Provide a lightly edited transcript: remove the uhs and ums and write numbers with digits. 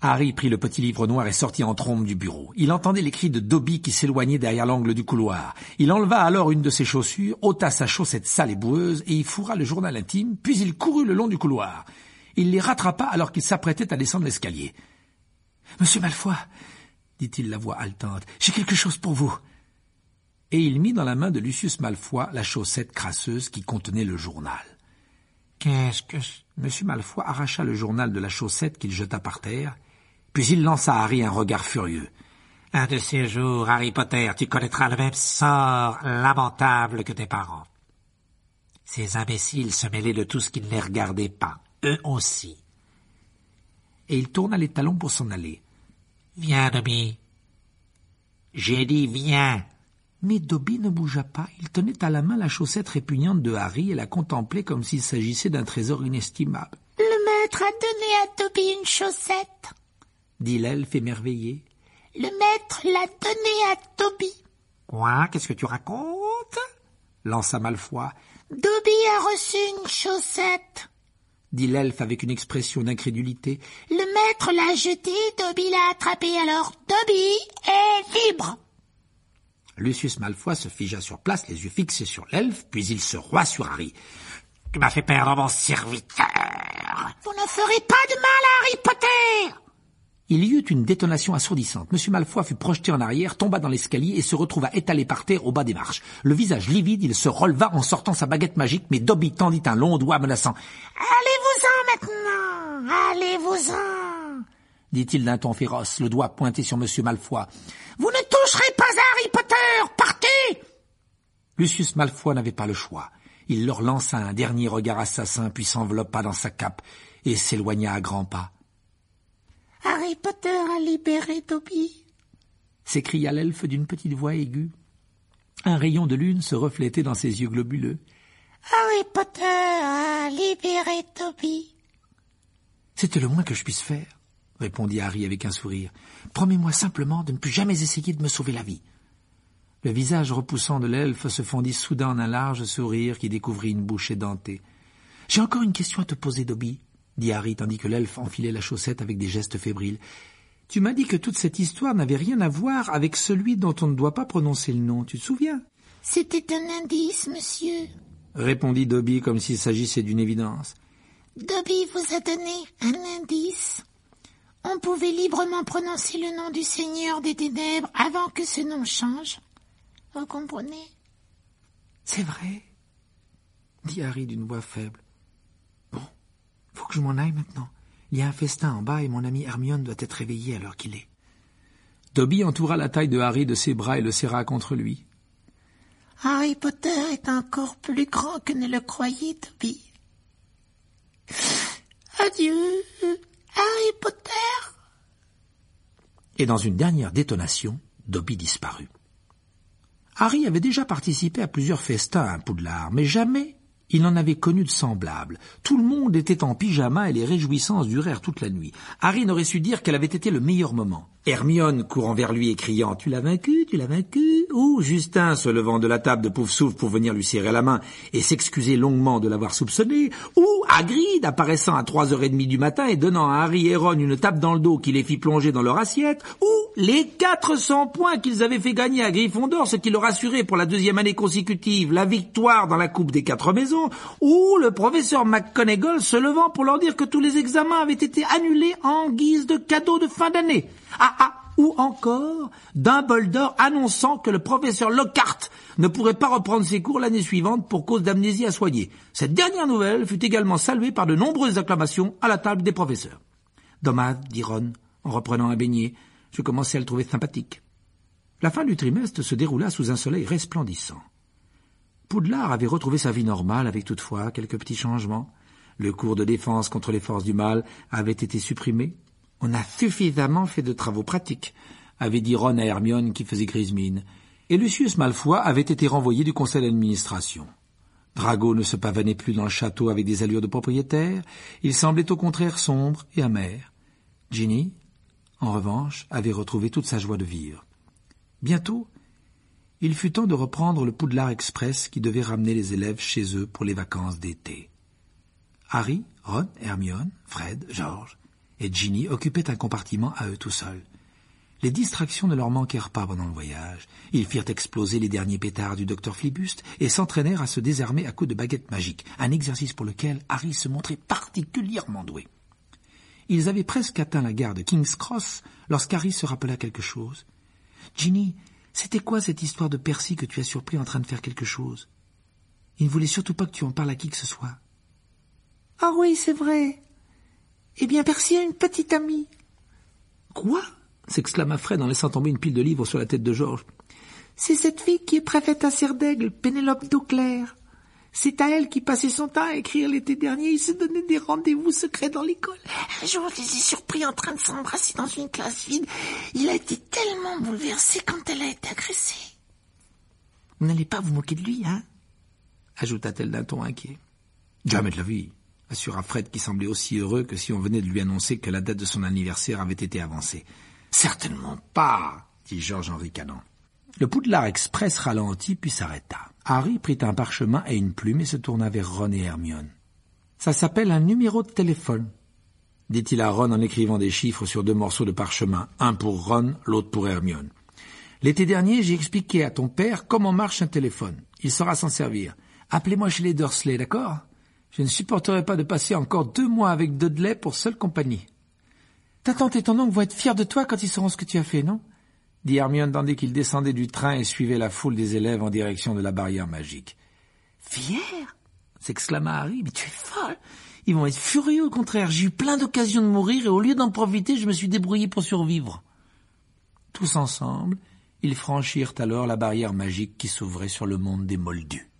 Harry prit le petit livre noir et sortit en trombe du bureau. Il entendait les cris de Dobby qui s'éloignait derrière l'angle du couloir. Il enleva alors une de ses chaussures, ôta sa chaussette sale et boueuse et y fourra le journal intime, puis il courut le long du couloir. Il les rattrapa alors qu'ils s'apprêtaient à descendre l'escalier. « Monsieur Malfoy, dit-il la voix haletante, j'ai quelque chose pour vous. » Et il mit dans la main de Lucius Malfoy la chaussette crasseuse qui contenait le journal. « Qu'est-ce que... » Monsieur Malfoy arracha le journal de la chaussette qu'il jeta par terre, puis il lança à Harry un regard furieux. « Un de ces jours, Harry Potter, tu connaîtras le même sort lamentable que tes parents. » Ces imbéciles se mêlaient de tout ce qui ne les regardait pas, eux aussi. Et il tourna les talons pour s'en aller. « Viens, Dobby. »« J'ai dit viens. » Mais Dobby ne bougea pas. Il tenait à la main la chaussette répugnante de Harry et la contemplait comme s'il s'agissait d'un trésor inestimable. « Le maître a donné à Dobby une chaussette, » dit l'elfe émerveillé. « Le maître l'a donnée à Dobby. »« Quoi? Qu'est-ce que tu racontes ?» lança Malfoy. « Dobby a reçu une chaussette, » dit l'elfe avec une expression d'incrédulité. « Le maître l'a jetée, Dobby l'a attrapée, alors Dobby est libre. » Lucius Malfoy se figea sur place, les yeux fixés sur l'elfe, puis il se rua sur Harry. « Tu m'as fait perdre mon serviteur. »« Vous ne ferez pas de mal à Harry Potter !» Il y eut une détonation assourdissante. Monsieur Malfoy fut projeté en arrière, tomba dans l'escalier et se retrouva étalé par terre au bas des marches. Le visage livide, il se releva en sortant sa baguette magique, mais Dobby tendit un long doigt menaçant. « Allez-vous-en maintenant, allez-vous-en !» dit-il d'un ton féroce, le doigt pointé sur Monsieur Malfoy. « Vous ne toucherez pas à Harry Potter, partez !» Lucius Malfoy n'avait pas le choix. Il leur lança un dernier regard assassin, puis s'enveloppa dans sa cape et s'éloigna à grands pas. « Harry Potter a libéré Dobby !» s'écria l'elfe d'une petite voix aiguë. Un rayon de lune se reflétait dans ses yeux globuleux. « Harry Potter a libéré Dobby !» « C'était le moins que je puisse faire, » répondit Harry avec un sourire. « Promets-moi simplement de ne plus jamais essayer de me sauver la vie. » Le visage repoussant de l'elfe se fondit soudain en un large sourire qui découvrit une bouche édentée. « J'ai encore une question à te poser, Dobby, » dit Harry tandis que l'elfe enfilait la chaussette avec des gestes fébriles. « Tu m'as dit que toute cette histoire n'avait rien à voir avec celui dont on ne doit pas prononcer le nom, tu te souviens ?»« C'était un indice, monsieur, » répondit Dobby comme s'il s'agissait d'une évidence. « Dobby vous a donné un indice. On pouvait librement prononcer le nom du Seigneur des Ténèbres avant que ce nom change. Vous comprenez ?»« C'est vrai, » dit Harry d'une voix faible. « Bon, faut que je m'en aille maintenant. Il y a un festin en bas et mon ami Hermione doit être réveillée à l'heure qu'il est. » Dobby entoura la taille de Harry de ses bras et le serra contre lui. « Harry Potter est encore plus grand que ne le croyez, Dobby. Adieu, Harry Potter !» Et dans une dernière détonation, Dobby disparut. Harry avait déjà participé à plusieurs festins à Poudlard, mais jamais il n'en avait connu de semblable. Tout le monde était en pyjama et les réjouissances durèrent toute la nuit. Harry n'aurait su dire quel avait été le meilleur moment. Hermione courant vers lui et criant « Tu l'as vaincu, tu l'as vaincu !» ou Justin se levant de la table de Poufsouffle pour venir lui serrer la main et s'excuser longuement de l'avoir soupçonné, ou Hagrid apparaissant à 3h30 du matin et donnant à Harry et Ron une tape dans le dos qui les fit plonger dans leur assiette, ou les 400 points qu'ils avaient fait gagner à Gryffondor, ce qui leur assurait pour la 2e année consécutive la victoire dans la Coupe des 4 maisons, ou le professeur McGonagall se levant pour leur dire que tous les examens avaient été annulés en guise de cadeau de fin d'année. Ou encore Dumbledore annonçant que le professeur Lockhart ne pourrait pas reprendre ses cours l'année suivante pour cause d'amnésie à soigner. Cette dernière nouvelle fut également saluée par de nombreuses acclamations à la table des professeurs. « Dommage, » dit Ron, en reprenant un beignet. Je commençais à le trouver sympathique. La fin du trimestre se déroula sous un soleil resplendissant. Poudlard avait retrouvé sa vie normale avec toutefois quelques petits changements. Le cours de défense contre les forces du mal avait été supprimé. On a suffisamment fait de travaux pratiques, avait dit Ron à Hermione qui faisait grise mine. Et Lucius Malfoy avait été renvoyé du conseil d'administration. Drago ne se pavanait plus dans le château avec des allures de propriétaire. Il semblait au contraire sombre et amer. Ginny, en revanche, avait retrouvé toute sa joie de vivre. Bientôt, il fut temps de reprendre le Poudlard Express qui devait ramener les élèves chez eux pour les vacances d'été. Harry, Ron, Hermione, Fred, George et Ginny occupaient un compartiment à eux tout seuls. Les distractions ne leur manquèrent pas pendant le voyage. Ils firent exploser les derniers pétards du docteur Flibuste et s'entraînèrent à se désarmer à coups de baguettes magiques, un exercice pour lequel Harry se montrait particulièrement doué. Ils avaient presque atteint la gare de King's Cross lorsqu'Harry se rappela quelque chose. « Ginny, c'était quoi cette histoire de Percy que tu as surpris en train de faire quelque chose ? Il ne voulait surtout pas que tu en parles à qui que ce soit. »« Ah oui, c'est vrai. Eh bien, Percy a une petite amie. »« Quoi ?» s'exclama Fred en laissant tomber une pile de livres sur la tête de George. « C'est cette fille qui est préfète à Serdaigle, Pénélope d'Eauclair. C'est à elle qui passait son temps à écrire l'été dernier. Ils se donnaient des rendez-vous secrets dans l'école. Un jour, je les ai surpris en train de s'embrasser dans une classe vide. Il a été tellement bouleversé quand elle a été agressée. »« Vous n'allez pas vous moquer de lui, hein ?» ajouta-t-elle d'un ton inquiet. « Jamais de la vie », assura Fred qui semblait aussi heureux que si on venait de lui annoncer que la date de son anniversaire avait été avancée. « Certainement pas », dit George en ricanant. Le Poudlard Express ralentit puis s'arrêta. Harry prit un parchemin et une plume et se tourna vers Ron et Hermione. « Ça s'appelle un numéro de téléphone », dit-il à Ron en écrivant des chiffres sur 2 morceaux de parchemin, un pour Ron, l'autre pour Hermione. « L'été dernier, j'ai expliqué à ton père comment marche un téléphone. Il saura s'en servir. Appelez-moi chez les Dursley, d'accord ? Je ne supporterai pas de passer encore 2 mois avec Dudley pour seule compagnie. »« Ta tante et ton oncle vont être fiers de toi quand ils sauront ce que tu as fait, non ?» dit Hermione tandis qu'il descendait du train et suivait la foule des élèves en direction de la barrière magique. « Fiers ?» s'exclama Harry. « Mais tu es folle. Ils vont être furieux au contraire. J'ai eu plein d'occasions de mourir et au lieu d'en profiter, je me suis débrouillé pour survivre. » Tous ensemble, ils franchirent alors la barrière magique qui s'ouvrait sur le monde des Moldus.